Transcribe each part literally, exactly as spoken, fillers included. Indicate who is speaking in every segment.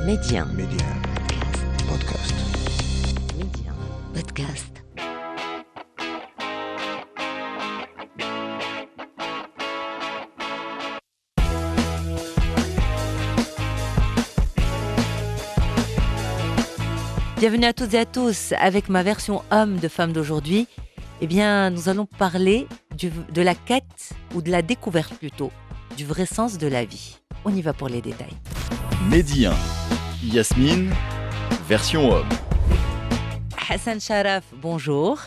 Speaker 1: Média.
Speaker 2: Média. Podcast.
Speaker 1: Média. Podcast. Bienvenue à toutes et à tous. Avec ma version homme de Femme d'aujourd'hui, eh bien, nous allons parler du, de la quête, ou de la découverte plutôt, du vrai sens de la vie. On y va pour les détails.
Speaker 3: Média. Yasmine, version homme.
Speaker 1: Hassan Sharaf, bonjour.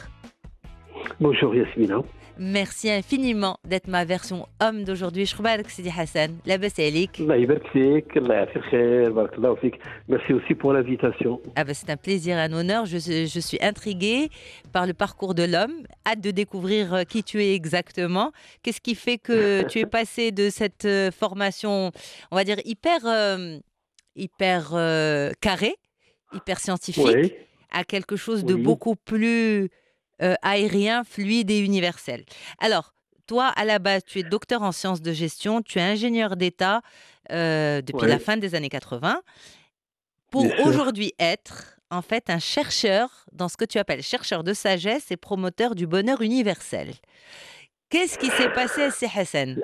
Speaker 4: Bonjour Yasmina.
Speaker 1: Merci infiniment d'être ma version homme d'aujourd'hui. Shkoubark Sidi Hassan, labas alik.
Speaker 4: Allah يبارك فيك, Allah يعطيك الخير, بارك الله فيك. Merci aussi pour l'invitation.
Speaker 1: Ah ben, c'est un plaisir, un honneur. Je, je suis intriguée par le parcours de l'homme. Hâte de découvrir qui tu es exactement. Qu'est-ce qui fait que tu es passé de cette formation, on va dire, hyper, euh, hyper euh, carrée, hyper scientifique,
Speaker 4: Oui.
Speaker 1: à quelque chose de
Speaker 4: Oui.
Speaker 1: beaucoup plus euh, aérien, fluide et universel. Alors, toi, à la base, tu es docteur en sciences de gestion, tu es ingénieur d'État euh, depuis
Speaker 4: Ouais.
Speaker 1: la fin des années quatre-vingts. Pour
Speaker 4: Bien sûr.
Speaker 1: aujourd'hui être, en fait, un chercheur dans ce que tu appelles chercheur de sagesse et promoteur du bonheur universel. Qu'est-ce qui s'est passé à ces Hassan?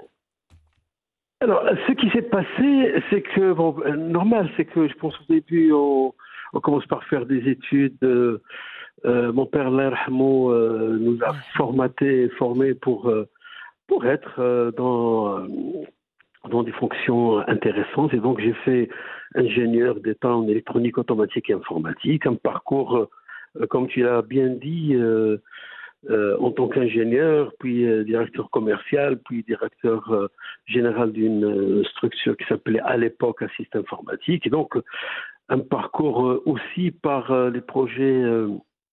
Speaker 4: Alors, ce qui s'est passé, c'est que, bon, euh, normal, c'est que je pense au début, on, on commence par faire des études. Euh, euh, mon père, Allah yarhamou, euh, nous a formaté, formés pour, euh, pour être euh, dans, euh, dans des fonctions intéressantes. Et donc, j'ai fait ingénieur d'État en électronique automatique et informatique, un parcours, euh, comme tu l'as bien dit, euh, euh, en tant qu'ingénieur, puis euh, directeur commercial, puis directeur euh, général d'une euh, structure qui s'appelait à l'époque Assist Informatique. Et donc, euh, un parcours euh, aussi par euh, les projets euh,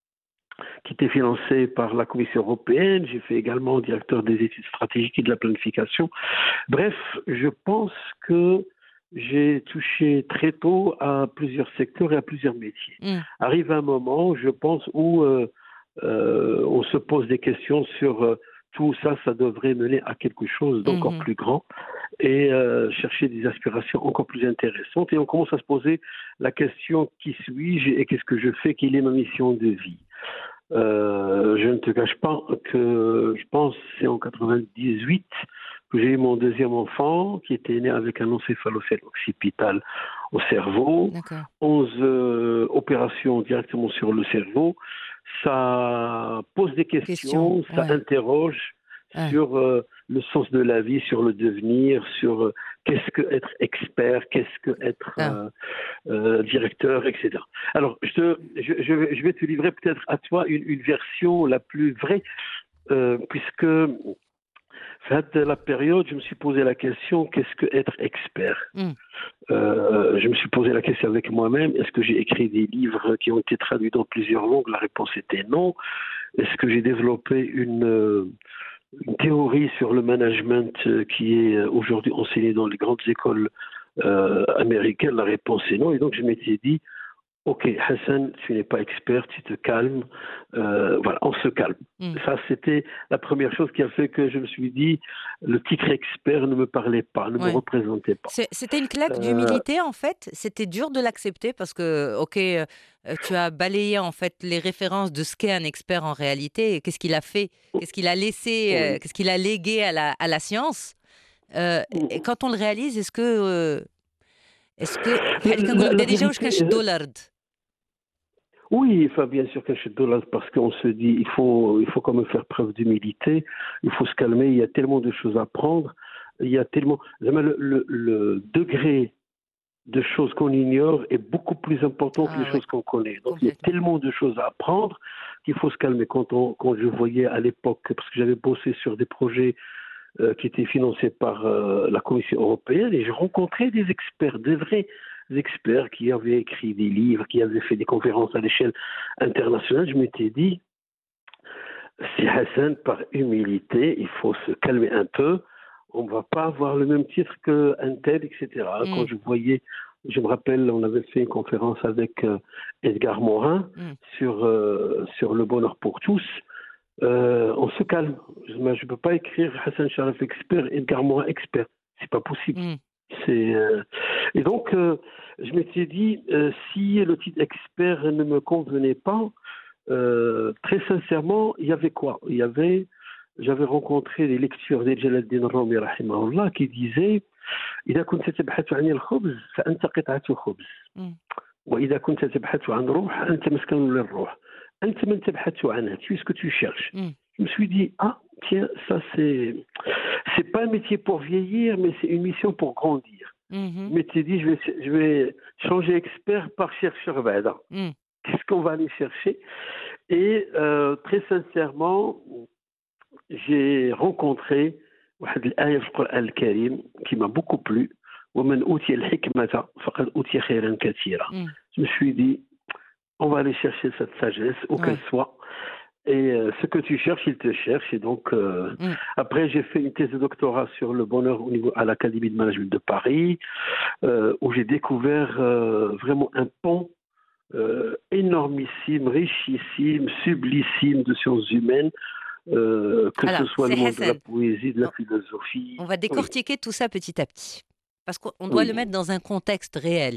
Speaker 4: qui étaient financés par la Commission européenne. J'ai fait également directeur des études stratégiques et de la planification. Bref, je pense que j'ai touché très tôt à plusieurs secteurs et à plusieurs métiers.
Speaker 1: Mm.
Speaker 4: Arrive un moment, je pense, où euh, euh, on se pose des questions sur euh, tout ça, ça devrait mener à quelque chose d'encore
Speaker 1: Mhm.
Speaker 4: plus grand et euh, chercher des aspirations encore plus intéressantes. Et on commence à se poser la question, qui suis-je et qu'est-ce que je fais, quelle est ma mission de vie? Euh, je ne te cache pas que je pense que c'est en quatre-vingt-dix-huit que j'ai eu mon deuxième enfant qui était né avec un encéphalocèle occipital au cerveau,
Speaker 1: D'accord.
Speaker 4: onze euh, opérations directement sur le cerveau. Ça pose des questions,
Speaker 1: Question,
Speaker 4: ça
Speaker 1: ouais.
Speaker 4: interroge
Speaker 1: Ouais.
Speaker 4: sur euh, le sens de la vie, sur le devenir, sur euh, qu'est-ce que être expert, qu'est-ce que être
Speaker 1: Ah.
Speaker 4: euh, euh, directeur, et cetera. Alors, je, te, je, je vais- je vais te livrer peut-être à toi une, une version la plus vraie, euh, puisque fait la période, je me suis posé la question, qu'est-ce que être expert?
Speaker 1: Mm.
Speaker 4: Euh, je me suis posé la question avec moi-même, est-ce que j'ai écrit des livres qui ont été traduits dans plusieurs langues? La réponse était non. Est-ce que j'ai développé une, euh, une théorie sur le management euh, qui est euh, aujourd'hui enseignée dans les grandes écoles euh, américaines? La réponse est non. Et donc je m'étais dit, ok, Hassan, tu n'es pas expert, tu te calmes. Euh, voilà, on se calme.
Speaker 1: Mm.
Speaker 4: Ça, c'était la première chose qui a fait que je me suis dit, le titre expert ne me parlait pas, ne me
Speaker 1: Ouais.
Speaker 4: représentait pas.
Speaker 1: C'est- C'était une claque
Speaker 4: Euh,
Speaker 1: d'humilité en fait. C'était dur de l'accepter parce que, ok, euh, euh, tu as balayé en fait les références de ce qu'est un expert en réalité. Et qu'est-ce qu'il a fait, qu'est-ce qu'il a laissé, euh,
Speaker 4: oui.
Speaker 1: qu'est-ce qu'il a légué à la, à la science. Euh, et quand on le réalise, est-ce que, euh, est-ce que,
Speaker 4: La,
Speaker 1: بحال كنقولوا
Speaker 4: la- la
Speaker 1: بدأ déjà واش
Speaker 4: vérité,
Speaker 1: كنشدوا
Speaker 4: euh,
Speaker 1: الأرض.
Speaker 4: oui, enfin, bien sûr que je suis dollar parce qu'on se dit, il faut, il faut quand même faire preuve d'humilité, il faut se calmer, il y a tellement de choses à apprendre, il y a tellement, vraiment, le, le, le degré de choses qu'on ignore est beaucoup plus important que
Speaker 1: Ah
Speaker 4: les
Speaker 1: ouais,
Speaker 4: choses qu'on connaît. Donc il y a
Speaker 1: complètement.
Speaker 4: tellement de choses à apprendre qu'il faut se calmer. Quand, on, quand je voyais à l'époque, parce que j'avais bossé sur des projets euh, qui étaient financés par euh, la Commission européenne, et je rencontrais des experts, des vrais experts qui avaient écrit des livres, qui avaient fait des conférences à l'échelle internationale. Je m'étais dit, si Hassan, par humilité, il faut se calmer un peu. On ne va pas avoir le même titre qu'un tel, et cetera.
Speaker 1: Mm.
Speaker 4: Quand je voyais, je me rappelle, on avait fait une conférence avec euh, Edgar Morin
Speaker 1: Mm.
Speaker 4: sur, euh, sur le bonheur pour tous. Euh, on se calme. Je ne peux pas écrire Hassan Sharaf expert, Edgar Morin expert. C'est pas possible.
Speaker 1: Mm.
Speaker 4: C'est, euh, Et donc, euh, je m'étais dit, euh, si le titre expert ne me convenait pas, euh, très sincèrement, il y avait quoi? Il y avait, j'avais rencontré les lectures de Jalaluddin Rumi, rahimahullah, qui disaient إذا كنت تبحث عن الخبز فأنت قطعة خبز
Speaker 1: Mm.
Speaker 4: وإذا كنت تبحث عن روح أنت مسكن للروح أنت من تبحث عنها, tu es ce que tu cherches.
Speaker 1: Mm.
Speaker 4: Je me suis dit, ah, tiens, ça c'est, c'est pas un métier pour vieillir, mais c'est une mission pour grandir.
Speaker 1: Mhm.
Speaker 4: Je m'étais dit, je vais, je vais changer expert par chercheur Bada.
Speaker 1: Mm.
Speaker 4: Qu'est-ce qu'on va aller chercher? Et euh, très sincèrement, j'ai rencontré واحد الآية في القرآن الكريم qui m'a beaucoup plu. ومن أوتي الحكمة فقد أوتي خيرا كثيرا.
Speaker 1: Mm.
Speaker 4: Je me suis dit, on va aller chercher cette sagesse, où
Speaker 1: Ouais.
Speaker 4: qu'elle soit. Et euh, ce que tu cherches, il te cherche. Et donc, euh,
Speaker 1: Mm.
Speaker 4: après, j'ai fait une thèse de doctorat sur le bonheur au niveau, à l'Académie de Management de Paris, euh, où j'ai découvert euh, vraiment un pont euh, énormissime, richissime, sublissime de sciences humaines, euh, que
Speaker 1: Alors,
Speaker 4: ce soit
Speaker 1: c'est
Speaker 4: le monde de la
Speaker 1: Hassan.
Speaker 4: poésie, de la
Speaker 1: On-
Speaker 4: philosophie.
Speaker 1: On va
Speaker 4: Oui.
Speaker 1: décortiquer tout ça petit à petit. Parce qu'on doit
Speaker 4: Oui.
Speaker 1: le mettre dans un contexte réel.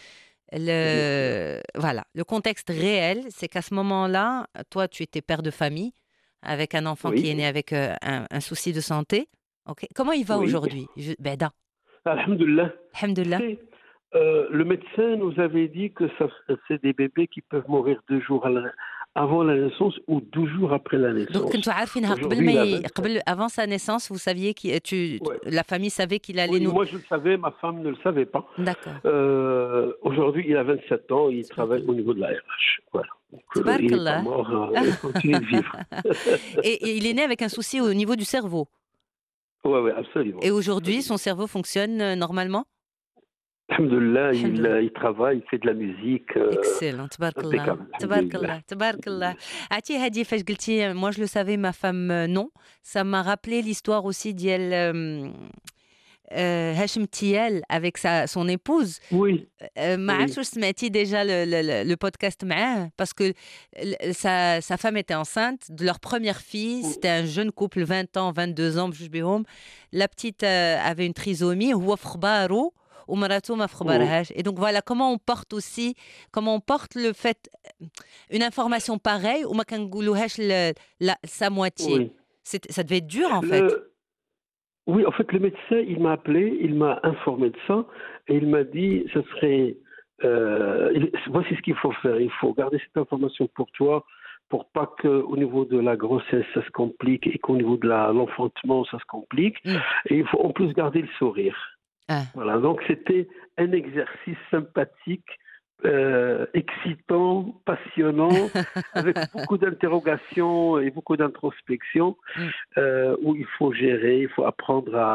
Speaker 1: Le, voilà, le contexte réel, c'est qu'à ce moment-là, toi, tu étais père de famille avec un enfant
Speaker 4: Oui.
Speaker 1: qui est né avec euh, un, un souci de santé. Ok. Comment il va
Speaker 4: Oui.
Speaker 1: aujourd'hui? Je- Beda,
Speaker 4: Alhamdulillah.
Speaker 1: alhamdoulilah.
Speaker 4: C'est, euh, le médecin nous avait dit que ça, c'est des bébés qui peuvent mourir deux jours à la- avant la naissance ou douze jours après la
Speaker 1: Donc,
Speaker 4: naissance.
Speaker 1: كنتوا عارفينها قبل
Speaker 4: Aujourd'hui,
Speaker 1: ما
Speaker 4: il a
Speaker 1: ي-
Speaker 4: vingt-sept.
Speaker 1: قبل avant sa naissance, vous saviez que tu,
Speaker 4: Ouais.
Speaker 1: la famille savait qu'il allait
Speaker 4: Oui,
Speaker 1: nous.
Speaker 4: moi je le savais, ma femme ne le savait pas.
Speaker 1: D'accord.
Speaker 4: Euh, aujourd'hui, il a vingt-sept ans, il travaille au niveau de la R H. Voilà. Donc, euh, il n'est pas
Speaker 1: Tabarakallah.
Speaker 4: mort, euh, il continue de vivre.
Speaker 1: et, et il est né avec un souci au niveau du cerveau.
Speaker 4: Oui, oui, absolument.
Speaker 1: Et aujourd'hui, son cerveau fonctionne euh, normalement?
Speaker 4: Alhamdulillah, il,
Speaker 1: Alhamdulillah.
Speaker 4: euh, il travaille, il fait de la musique. euh,
Speaker 1: Excellent, tabarakallah.
Speaker 4: impeccable.
Speaker 1: Tabarakallah, tabarakallah. Ati Hadi, فاش قلتي moi je le savais, ma femme euh, non. Ça m'a rappelé l'histoire aussi d'Yel euh, euh, Hachem Tiel avec sa, son épouse.
Speaker 4: Oui,
Speaker 1: Euh, ما
Speaker 4: Oui.
Speaker 1: عرفتش واش سمعتي déjà le, le, le, le podcast معاه parce que l- sa, sa femme était enceinte de leur première fille.
Speaker 4: Oui.
Speaker 1: C'était un jeune couple, vingt ans, vingt-deux ans. بجوج بيهم. La petite euh, avait une trisomie. هو في خبارو ومراته ما في خبارهاش. Et donc voilà comment on porte aussi, comment on porte le fait une information pareille ou ما كنقولوهاش ل- la- sa moitié.
Speaker 4: oui.
Speaker 1: C'était- Ça devait être dur en fait.
Speaker 4: Le- Oui, en fait, le médecin, il m'a appelé, il m'a informé de ça, et il m'a dit, ce serait, euh, il- voici ce qu'il faut faire. Il faut garder cette information pour toi, pour pas que au niveau de la grossesse ça se complique et qu'au niveau de la- l'enfantement ça se complique.
Speaker 1: Mm.
Speaker 4: Et il faut en plus garder le sourire.
Speaker 1: Ah.
Speaker 4: Voilà. Donc c'était un exercice sympathique. Euh, excitant, passionnant, avec beaucoup d'interrogations et beaucoup d'introspection,
Speaker 1: Mm.
Speaker 4: euh, où il faut gérer, il faut apprendre à,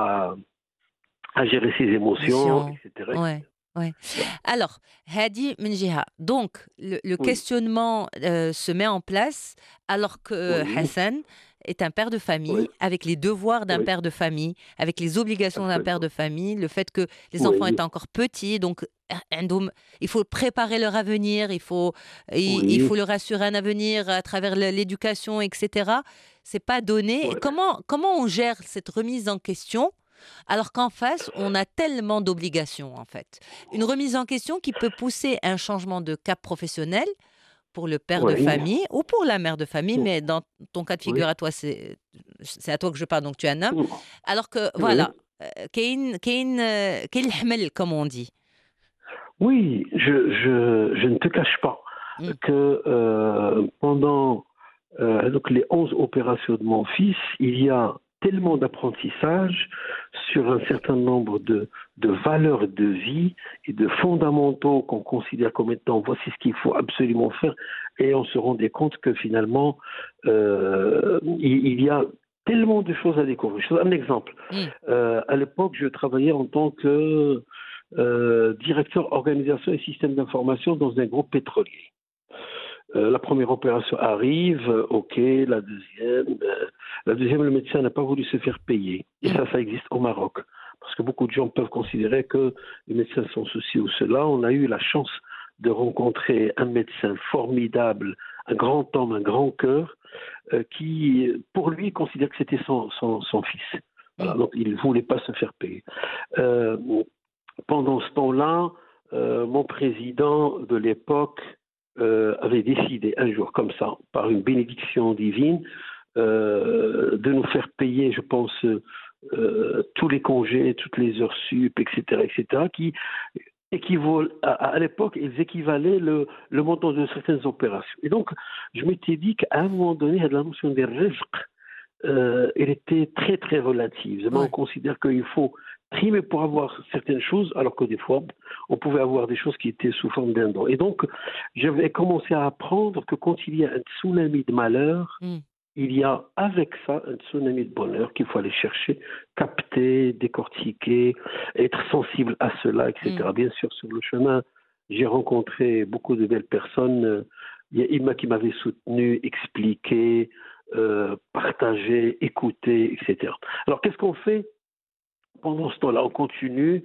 Speaker 4: à gérer ses émotions,
Speaker 1: Émotions.
Speaker 4: et cetera
Speaker 1: Ouais, ouais. Alors, Hadi Menjiha, donc le, le
Speaker 4: Oui.
Speaker 1: questionnement euh, se met en place alors que euh,
Speaker 4: Oui.
Speaker 1: Hassan est un père de famille,
Speaker 4: Oui.
Speaker 1: avec les devoirs d'un
Speaker 4: Oui.
Speaker 1: père de famille, avec les obligations d'un père de famille, le fait que les
Speaker 4: Oui.
Speaker 1: enfants étaient encore petits, donc عندهم- il faut préparer leur avenir, il faut, il,
Speaker 4: Oui.
Speaker 1: il faut leur assurer un avenir à travers le- l'éducation, et cetera. C'est pas donné. Et
Speaker 4: Ouais.
Speaker 1: comment, comment on gère cette remise en question alors qu'en face, on a tellement d'obligations, en fait. Une remise en question qui peut pousser un changement de cap professionnel pour le père de
Speaker 4: Oui.
Speaker 1: famille ou pour la mère de famille,
Speaker 4: Oui.
Speaker 1: mais dans ton cas de figure
Speaker 4: Oui.
Speaker 1: à toi, c'est c'est à toi que je parle, donc tu es un homme. Alors que,
Speaker 4: Oui.
Speaker 1: voilà, euh, كاين كاين euh, كاين الحمل, comme on dit.
Speaker 4: Oui, je, je, je ne te cache pas
Speaker 1: Mm.
Speaker 4: que euh, pendant euh, donc les onze opérations de mon fils, il y a tellement d'apprentissage sur un certain nombre de, de valeurs de vie et de fondamentaux qu'on considère comme étant voici ce qu'il faut absolument faire, et on se rendait compte que finalement euh, il, il y a tellement de choses à découvrir. Je donne un exemple.
Speaker 1: Mm.
Speaker 4: Euh, à l'époque, je travaillais en tant que euh, directeur organisation et système d'information dans un groupe pétrolier. Euh, la première opération arrive, euh, ok, la deuxième, euh, la deuxième, le médecin n'a pas voulu se faire payer. Et ça, ça existe au Maroc. Parce que beaucoup de gens peuvent considérer que les médecins sont ceci ou cela. On a eu la chance de rencontrer un médecin formidable, un grand homme, un grand cœur, euh, qui, pour lui, considère que c'était son, son, son fils. Voilà, donc il ne voulait pas se faire payer. Euh, pendant ce temps-là, euh, mon président de l'époque euh, avait décidé un jour comme ça, par une bénédiction divine, euh, de nous faire payer, je pense, euh, tous les congés, toutes les heures sup, et cetera, et cetera, qui équivaut à, à l'époque, ils équivalaient le, le montant de certaines opérations. Et donc, je m'étais dit qu'à un moment donné, la notion des rizq, euh, elle était très très relative. On
Speaker 1: Ouais.
Speaker 4: considère qu'il faut trimer pour avoir certaines choses, alors que des fois, on pouvait avoir des choses qui étaient sous forme d'un don. Et donc, j'avais commencé à apprendre que quand il y a un tsunami de malheur,
Speaker 1: Mm.
Speaker 4: il y a avec ça un tsunami de bonheur qu'il faut aller chercher, capter, décortiquer, être sensible à cela, et cetera.
Speaker 1: Mm.
Speaker 4: Bien sûr, sur le chemin, j'ai rencontré beaucoup de belles personnes. Il y a Ima qui m'avait soutenu, expliqué, euh, partagé, écouté, et cetera. Alors, qu'est-ce qu'on fait pendant ce temps-là? On continue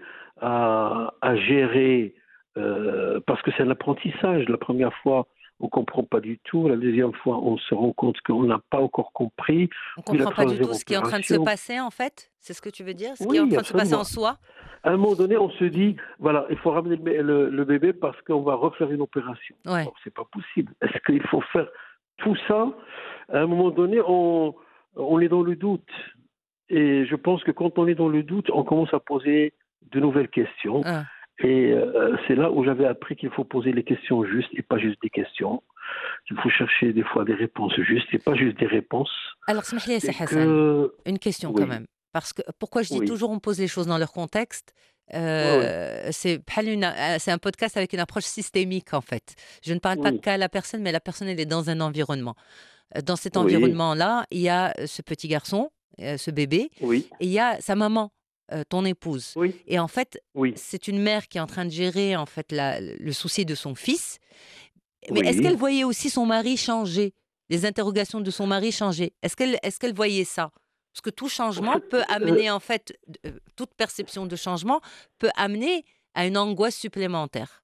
Speaker 4: à, à gérer, euh, parce que c'est un apprentissage. La première fois, on ne comprend pas du tout. La deuxième fois, on se rend compte qu'on n'a pas encore compris.
Speaker 1: On
Speaker 4: Puis la
Speaker 1: comprend pas du
Speaker 4: troisième
Speaker 1: tout ce qui est en train de se
Speaker 4: opération,
Speaker 1: passer, en fait? C'est ce que tu veux dire? Ce qui est en
Speaker 4: oui,
Speaker 1: train de se passer en
Speaker 4: absolument.
Speaker 1: soi?
Speaker 4: À un moment donné, on se dit,
Speaker 1: Mm.
Speaker 4: voilà, il faut ramener le, le- le bébé parce qu'on va refaire une opération.
Speaker 1: Ouais.
Speaker 4: Bon, c'est pas possible. Est-ce qu'il faut faire tout ça? À un moment donné, on, on est dans le doute. Et je pense que quand on est dans le doute, on commence à poser de nouvelles questions.
Speaker 1: Ah.
Speaker 4: Et euh, c'est là où j'avais appris qu'il faut poser les questions justes et pas juste des questions. Il faut chercher des fois des réponses justes et pas juste des réponses.
Speaker 1: Alors, اسمح لي,
Speaker 4: Et
Speaker 1: c'est Hassan,
Speaker 4: que,
Speaker 1: une question quand
Speaker 4: oui,
Speaker 1: même. Parce que pourquoi je dis
Speaker 4: oui,
Speaker 1: toujours on pose les choses dans leur contexte?
Speaker 4: ouais, ouais,
Speaker 1: Euh, c'est بحال une- euh, c'est un podcast avec une approche systémique en fait. Je ne parle pas
Speaker 4: oui,
Speaker 1: qu'à la personne, mais la personne elle est dans un environnement. Euh, Dans cet
Speaker 4: oui,
Speaker 1: environnement-là, il y a euh, ce petit garçon, euh, ce bébé,
Speaker 4: oui,
Speaker 1: et il y a sa maman, euh, ton épouse.
Speaker 4: oui,
Speaker 1: Et en fait,
Speaker 4: oui,
Speaker 1: c'est une mère qui est en train de gérer en fait la- le souci de son fils. Mais est-ce qu'elle
Speaker 4: oui.
Speaker 1: voyait aussi son mari changer, les interrogations de son mari changer? Est-ce qu'elle est-ce qu'elle voyait ça? Parce que tout
Speaker 4: En
Speaker 1: changement
Speaker 4: fait,
Speaker 1: peut
Speaker 4: euh,
Speaker 1: amener en fait, d- euh, toute perception de changement peut amener à une angoisse supplémentaire.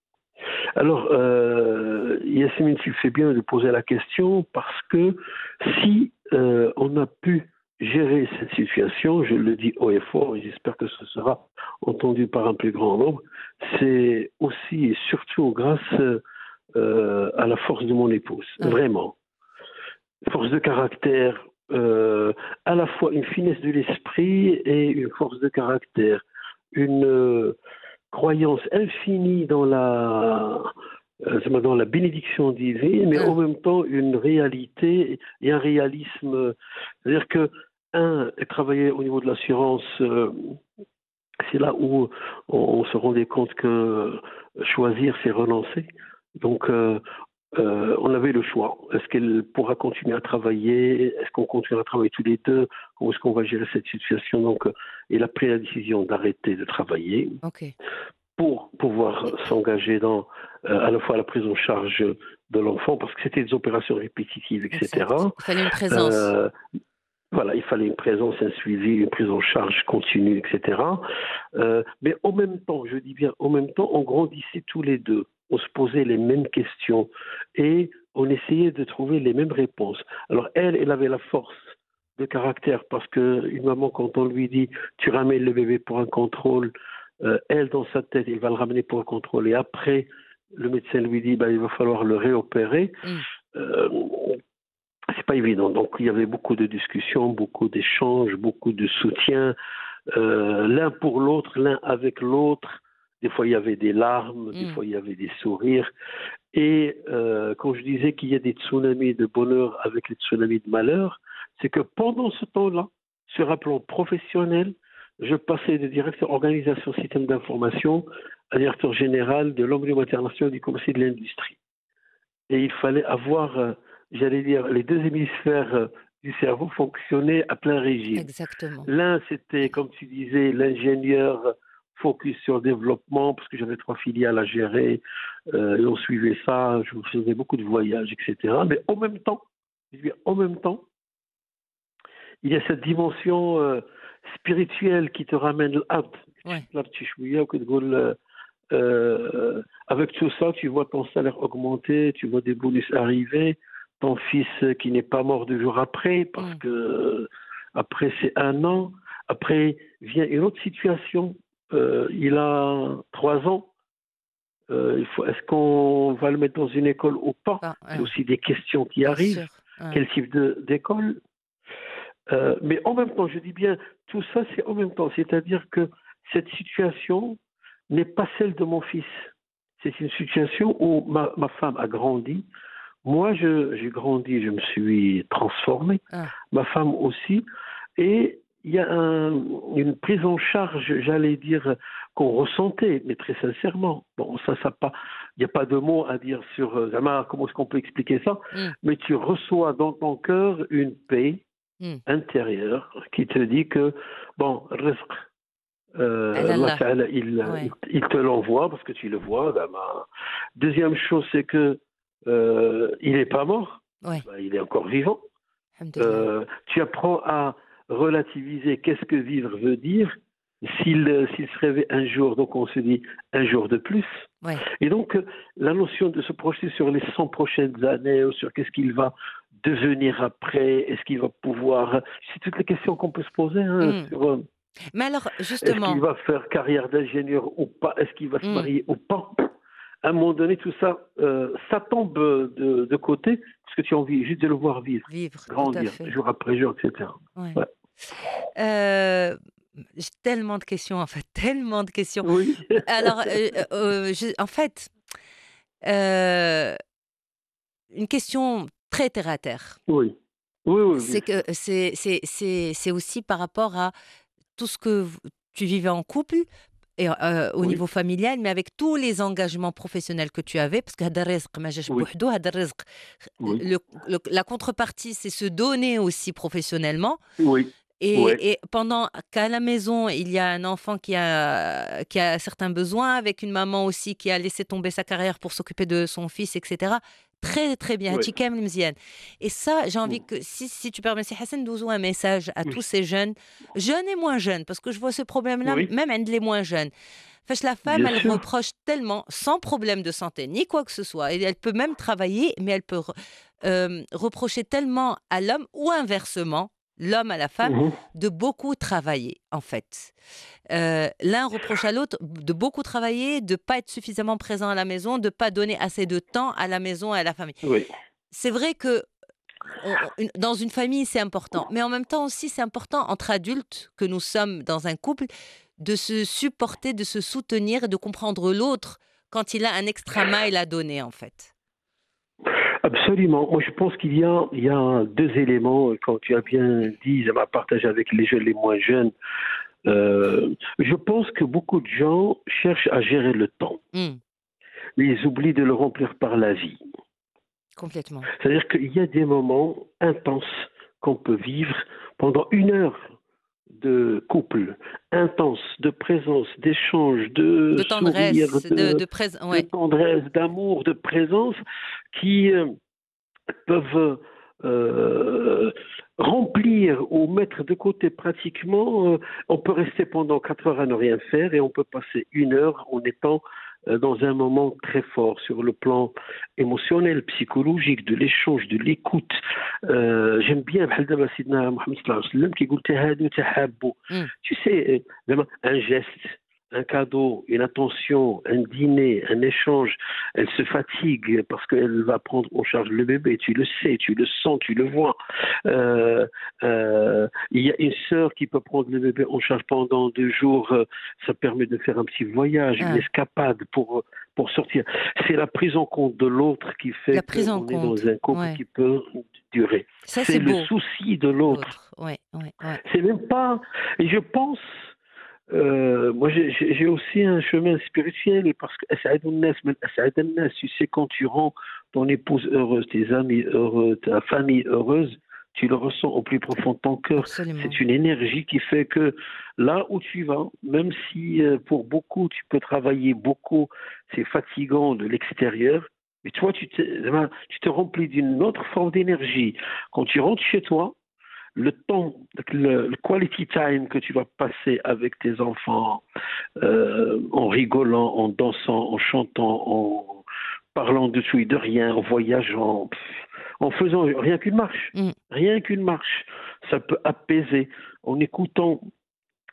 Speaker 4: alors, euh, Yasmine, tu fais bien de poser la question parce que si euh, on a pu gérer cette situation, je le dis haut et fort, et j'espère que ce sera entendu par un plus grand nombre, c'est aussi et surtout grâce euh, à la force de mon épouse,
Speaker 1: Ah,
Speaker 4: vraiment. Force de caractère, euh, à la fois une finesse de l'esprit et une force de caractère, une euh, croyance infinie dans la, euh, dans la bénédiction divine, mais en
Speaker 1: ah,
Speaker 4: même temps une réalité et un réalisme. C'est-à-dire que, un, travailler au niveau de l'assurance, euh, c'est là où on, on se rendait compte que choisir, c'est renoncer. Donc, euh, euh, on avait le choix. Est-ce qu'elle pourra continuer à travailler? Est-ce qu'on continue à travailler tous les deux? Comment est-ce qu'on va gérer cette situation? Donc, euh, elle a pris la décision d'arrêter de travailler
Speaker 1: ok.
Speaker 4: pour pouvoir s'engager dans euh, à la fois la prise en charge de l'enfant, parce que c'était des opérations répétitives,
Speaker 1: Exact.
Speaker 4: et cetera.
Speaker 1: Il fallait une présence.
Speaker 4: Euh, voilà, il fallait une présence, un suivi, une prise en charge continue, et cetera. Euh, mais en même temps, je dis bien en même temps, on grandissait tous les deux. On se posait les mêmes questions et on essayait de trouver les mêmes réponses. Alors elle, elle avait la force de caractère parce que une maman, quand on lui dit tu ramènes le bébé pour un contrôle, euh, elle dans sa tête, elle va le ramener pour un contrôle et après le médecin lui dit bah, il va falloir le réopérer.
Speaker 1: Hmm.
Speaker 4: Euh, c'est pas évident. Donc il y avait beaucoup de discussions, beaucoup d'échanges, beaucoup de soutien, euh, l'un pour l'autre, l'un avec l'autre. Des fois il y avait des larmes, des
Speaker 1: Hmm.
Speaker 4: fois il y avait des sourires. Et euh, quand je disais qu'il y a des tsunamis de bonheur avec les tsunamis de malheur, c'est que pendant ce temps-là, sur un plan professionnel, je passais de directeur organisation système d'information à directeur général de l'Embryon international du commerce et de l'industrie. Et il fallait avoir, euh, j'allais dire, les deux hémisphères euh, du cerveau fonctionnaient à plein régime.
Speaker 1: Exactement.
Speaker 4: L'un, c'était, comme tu disais, l'ingénieur focus sur le développement, parce que j'avais trois filiales à gérer, euh, et on suivait ça, je faisais beaucoup de voyages, et cetera. Mais en même temps, je veux dire, en même temps, il y a cette dimension euh, spirituelle qui te ramène l'abd.
Speaker 1: Ouais.
Speaker 4: Euh, avec tout ça, tu vois ton salaire augmenter, tu vois des bonus arriver, ton fils qui n'est pas mort deux jours après, parce
Speaker 1: Hmm.
Speaker 4: que après c'est un an, après vient une autre situation euh, il a trois ans. Euh, il faut, est-ce qu'on va le mettre dans une école ou pas?
Speaker 1: Pas-
Speaker 4: C'est
Speaker 1: hein,
Speaker 4: aussi des questions qui
Speaker 1: bien
Speaker 4: arrivent.
Speaker 1: sûr. Hein.
Speaker 4: Quel type de, d'école? Euh, mais en même temps, je dis bien, tout ça, c'est en même temps. C'est-à-dire que cette situation n'est pas celle de mon fils. C'est une situation où ma, ma femme a grandi. Moi, je, j'ai grandi, je me suis transformé.
Speaker 1: Hein.
Speaker 4: Ma femme aussi. Et il y a un- une prise en charge, j'allais dire, qu'on ressentait, mais très sincèrement. Bon, ça, ça pas, il n'y a pas de mots à dire sur euh, Zama, comment est-ce qu'on peut expliquer ça,
Speaker 1: Mm,
Speaker 4: mais tu reçois dans ton cœur une paix
Speaker 1: mm.
Speaker 4: intérieure qui te dit que, bon, rizq, euh,
Speaker 1: Ah là
Speaker 4: Allah
Speaker 1: là.
Speaker 4: Ta'ala, il,
Speaker 1: Ouais.
Speaker 4: il, il te l'envoie parce que tu le vois. Zama. Deuxième chose, c'est que euh, il n'est pas mort,
Speaker 1: Ouais.
Speaker 4: ben, il est encore vivant.
Speaker 1: Alhamdoulilah.
Speaker 4: Euh, tu apprends à relativiser qu'est-ce que vivre veut dire. S'il, euh, s'il se réveille un jour, donc on se dit un jour de plus.
Speaker 1: Ouais.
Speaker 4: Et donc, euh, la notion de se projeter sur les cent prochaines années ou sur qu'est-ce qu'il va devenir après, est-ce qu'il va pouvoir. C'est toutes les questions qu'on peut se poser hein,
Speaker 1: Mm.
Speaker 4: sur euh,
Speaker 1: Mais alors,
Speaker 4: est-ce
Speaker 1: justement,
Speaker 4: qu'il va faire carrière d'ingénieur ou pas, est-ce qu'il va se
Speaker 1: mm,
Speaker 4: marier ou pas. À un moment donné, tout ça, euh, ça tombe de, de côté parce que tu as envie juste de le voir vivre,
Speaker 1: vivre, tout à
Speaker 4: grandir,
Speaker 1: fait.
Speaker 4: jour après jour, et cetera.
Speaker 1: Ouais.
Speaker 4: Ouais.
Speaker 1: Euh, j'ai tellement de questions, en fait, tellement de questions.
Speaker 4: Oui,
Speaker 1: Alors, euh, euh, je- en fait, euh, une question très terre à terre.
Speaker 4: oui, oui, oui, bien
Speaker 1: C'est que
Speaker 4: sûr.
Speaker 1: c'est c'est c'est c'est aussi par rapport à tout ce que vous- tu vivais en couple et euh, au
Speaker 4: Oui,
Speaker 1: niveau familial, mais avec tous les engagements professionnels que tu avais, parce que هذا الرزق ما جاش
Speaker 4: oui,
Speaker 1: بوحدو، هذا الرزق،
Speaker 4: oui,
Speaker 1: le- le- la contrepartie, c'est se donner aussi professionnellement.
Speaker 4: oui,
Speaker 1: Et,
Speaker 4: oui,
Speaker 1: et pendant qu'à la maison, il y a un enfant qui a, qui a certains besoins, avec une maman aussi qui a laissé tomber sa carrière pour s'occuper de son fils, et cetera. Très, très bien.
Speaker 4: oui.
Speaker 1: Hachis kamel mzian. Et ça, j'ai envie
Speaker 4: Mm.
Speaker 1: que, si, si tu permets, si Hassan, nous un message à
Speaker 4: Oui,
Speaker 1: tous ces jeunes, jeunes et moins jeunes, parce que je vois ce problème-là,
Speaker 4: oui,
Speaker 1: même entre les moins jeunes. Fâche, la femme,
Speaker 4: bien
Speaker 1: elle
Speaker 4: sûr.
Speaker 1: reproche tellement, sans problème de santé, ni quoi que ce soit. Et elle peut même travailler, mais elle peut re- euh, reprocher tellement à l'homme, ou inversement, l'homme à la femme,
Speaker 4: Mhm.
Speaker 1: de beaucoup travailler, en fait. Euh, L'un reproche à l'autre de beaucoup travailler, de pas être suffisamment présent à la maison, de pas donner assez de temps à la maison et à la famille.
Speaker 4: Oui,
Speaker 1: C'est vrai que on- on- une- dans une famille, c'est important, mais en même temps aussi, c'est important entre adultes que nous sommes dans un couple de se supporter, de se soutenir et de comprendre l'autre quand il a un extra mile à donner, en fait.
Speaker 4: absolument. Moi, je pense qu'il y a, il y a deux éléments, euh, quand tu as bien dit, ça m'a partagé avec les jeunes, les moins jeunes. Euh, je pense que beaucoup de gens cherchent à gérer le temps,
Speaker 1: Hmm,
Speaker 4: mais ils oublient de le remplir par la vie.
Speaker 1: complètement.
Speaker 4: C'est-à-dire qu'il y a des moments intenses qu'on peut vivre pendant une heure de couple, intense, de présence, d'échange, de
Speaker 1: De
Speaker 4: sourire,
Speaker 1: tendresse, de,
Speaker 4: de,
Speaker 1: de présence.
Speaker 4: de
Speaker 1: Ouais.
Speaker 4: tendresse, d'amour, de présence, qui euh, peuvent euh, remplir ou mettre de côté pratiquement. Euh, on peut rester pendant quatre heures à ne rien faire et on peut passer une heure en étant euh, dans un moment très fort sur le plan émotionnel, psychologique, de l'échange, de l'écoute. Euh, J'aime bien بحال دابا سيدنا محمد صلى الله عليه وسلم كيقول تهادوا تحابوا.
Speaker 1: Hmm,
Speaker 4: Tu sais, euh, un geste, un cadeau, une attention, un dîner, un échange, elle se fatigue parce qu'elle va prendre en charge le bébé, tu le sais, tu le sens, tu le vois. Euh, euh, il y a une sœur qui peut prendre le bébé en charge pendant deux jours, euh, ça permet de faire un petit voyage, une
Speaker 1: ah,
Speaker 4: escapade pour, pour sortir. C'est la prise en compte de l'autre qui fait
Speaker 1: la prise en
Speaker 4: qu'on est dans
Speaker 1: compte.
Speaker 4: un couple
Speaker 1: Ouais.
Speaker 4: qui peut durer.
Speaker 1: Ça,
Speaker 4: C'est
Speaker 1: c'est
Speaker 4: le
Speaker 1: beau.
Speaker 4: souci de l'autre.
Speaker 1: L'autre. Ouais, ouais, ouais.
Speaker 4: C'est même pas. Et je pense, euh, moi j'ai j'ai- j'ai aussi un chemin spirituel parce que أسعد الناس من أسعد الناس. Tu sais, quand tu rends ton épouse heureuse, tes amis heureux, ta famille heureuse, tu le ressens au plus profond de ton cœur.
Speaker 1: Absolument.
Speaker 4: C'est une énergie qui fait que là où tu vas, même si euh, pour beaucoup tu peux travailler beaucoup, c'est fatigant de l'extérieur, mais toi tu te, tu te remplis d'une autre forme d'énergie. Quand tu rentres chez toi, le temps, le, le quality time que tu vas passer avec tes enfants, euh, en rigolant, en dansant, en chantant, en parlant de tout et de rien, en voyageant, pff, en faisant rien qu'une marche,
Speaker 1: Mm.
Speaker 4: rien qu'une marche, ça peut apaiser, en écoutant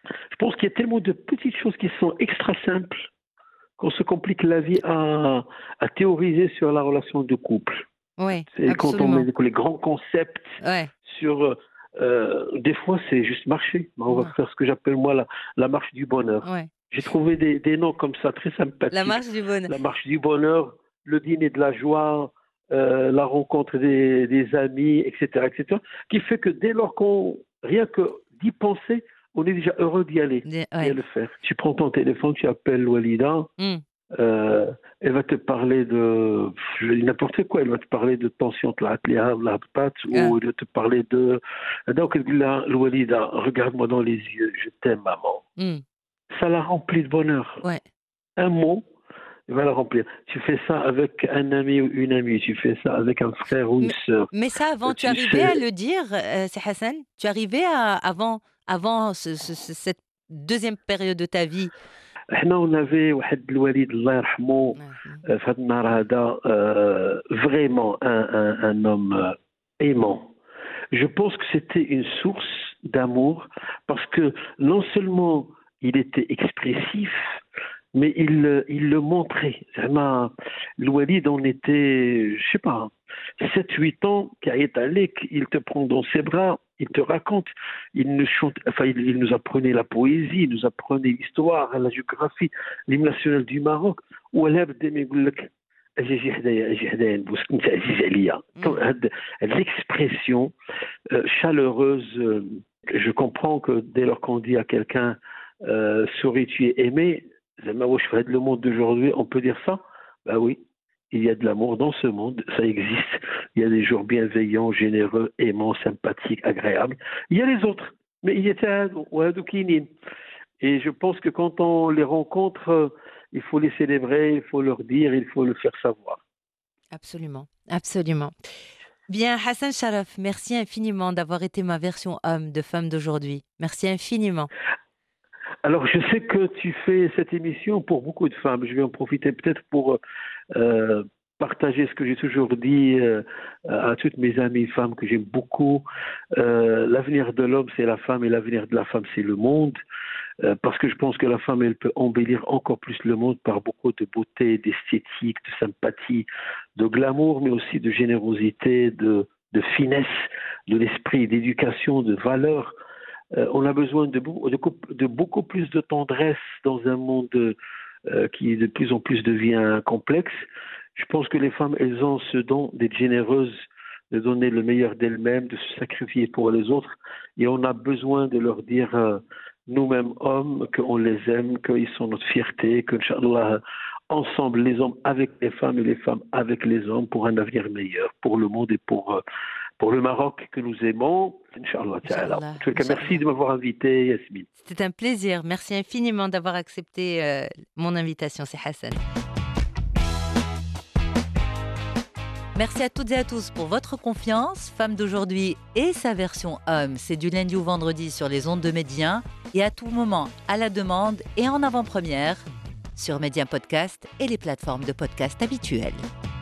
Speaker 4: Je pense qu'il y a tellement de petites choses qui sont extra simples qu'on se complique la vie à, à théoriser sur la relation de couple.
Speaker 1: Oui,
Speaker 4: C'est quand on
Speaker 1: absolument.
Speaker 4: met les grands concepts
Speaker 1: Ouais,
Speaker 4: sur... euh, des fois, c'est juste marcher. On va
Speaker 1: ouais,
Speaker 4: faire ce que j'appelle, moi, la, la marche du bonheur.
Speaker 1: ouais.
Speaker 4: J'ai trouvé des, des noms comme ça, très
Speaker 1: La
Speaker 4: sympathiques.
Speaker 1: marche du bonheur.
Speaker 4: La marche du bonheur, le dîner de la joie, euh, la rencontre des, des amis, et cetera, et cetera, qui fait que dès lors qu'on... Rien que d'y penser, on est déjà heureux d'y aller
Speaker 1: Des-
Speaker 4: et
Speaker 1: Ouais.
Speaker 4: à le faire. Tu prends ton téléphone, tu appelles Walida,
Speaker 1: Hmm.
Speaker 4: euh, elle va te parler de pff, je dis n'importe quoi, elle va te parler de tension طلعت لها ولا هبطت
Speaker 1: Ah,
Speaker 4: ou elle va te parler de donc elle dit là الوالدة regarde-moi dans les yeux, je t'aime maman.
Speaker 1: hmm.
Speaker 4: Ça la remplit de bonheur.
Speaker 1: Ouais.
Speaker 4: Un mot, il va la remplir. Tu fais ça avec un ami ou une amie, tu fais ça avec un frère ou une
Speaker 1: Mais,
Speaker 4: sœur.
Speaker 1: mais ça, avant, tu
Speaker 4: Tu
Speaker 1: arrivais à
Speaker 4: sais,
Speaker 1: le dire, euh, c'est Hassan? Tu arrivais à, avant, avant ce- ce- ce- cette deuxième période de ta vie?
Speaker 4: احنا on avait واحد الوالد الله يرحمه
Speaker 1: Ouais. Hmm.
Speaker 4: آه، في هذا النهار هذا euh, vraiment un, un, un homme euh, aimant. Je pense que c'était une source d'amour parce que non seulement il était expressif, mais il, euh, il le montrait. Vraiment, le Walid, on était, je sais pas, sept huit ans, Kayet Alek, il te prend dans ses bras, il te raconte, il nous, chante, enfin, il, il nous apprenait la poésie, il nous apprenait l'histoire, la géographie, l'hymne national du Maroc. ولا بدا ما يقول لك اجي اجي حدايا اجي حدايا نبوسك انت عزيز عليا.
Speaker 1: Mm.
Speaker 4: هاد- L'expression euh, chaleureuse, euh, je comprends que dès lors qu'on dit à quelqu'un euh, souris, tu es aimé, زعما واش في هذا le monde d'aujourd'hui, on peut dire ça? Bah oui, il y a de l'amour dans ce monde, ça existe. Il y a des gens bienveillants, généreux, aimants, sympathiques, agréables. Il y a les autres, mais il y a هادو وهادو كاينين. Et je pense que quand on les rencontre, euh, il faut les célébrer, il faut leur dire, il faut le faire savoir.
Speaker 1: Absolument, absolument. Bien, Hassan Sharaf, merci infiniment d'avoir été ma version homme de femme d'aujourd'hui. Merci infiniment.
Speaker 4: Alors, je sais que tu fais cette émission pour beaucoup de femmes. Je vais en profiter peut-être pour euh, partager ce que j'ai toujours dit euh, à toutes mes amies femmes que j'aime beaucoup. Euh, l'avenir de l'homme, c'est la femme et l'avenir de la femme, c'est le monde. Euh, parce que je pense que la femme, elle peut embellir encore plus le monde par beaucoup de beauté, d'esthétique, de sympathie, de glamour, mais aussi de générosité, de, de finesse, de l'esprit, d'éducation, de valeur. Euh, on a besoin de, beau- de, co- de beaucoup plus de tendresse dans un monde euh, qui de plus en plus devient complexe. Je pense que les femmes, elles ont ce don d'être généreuses, de donner le meilleur d'elles-mêmes, de se sacrifier pour les autres. Et on a besoin de leur dire, euh, nous-mêmes hommes, qu'on les aime, qu'ils sont notre fierté, que, Inch'Allah, ensemble, les hommes avec les femmes et les femmes avec les hommes, pour un avenir meilleur, pour le monde et pour, euh, pour le Maroc que nous aimons. Inch'Allah ta'ala.
Speaker 1: Inch'Allah,
Speaker 4: En tout cas, merci
Speaker 1: Inch'Allah.
Speaker 4: de m'avoir invité, Yasmine.
Speaker 1: C'était un plaisir. Merci infiniment d'avoir accepté euh, mon invitation, c'est Hassan. Merci à toutes et à tous pour votre confiance. Femme d'aujourd'hui et sa version homme, c'est du lundi au vendredi sur les ondes de Médien et à tout moment, à la demande et en avant-première sur Médien Podcast et les plateformes de podcast habituelles.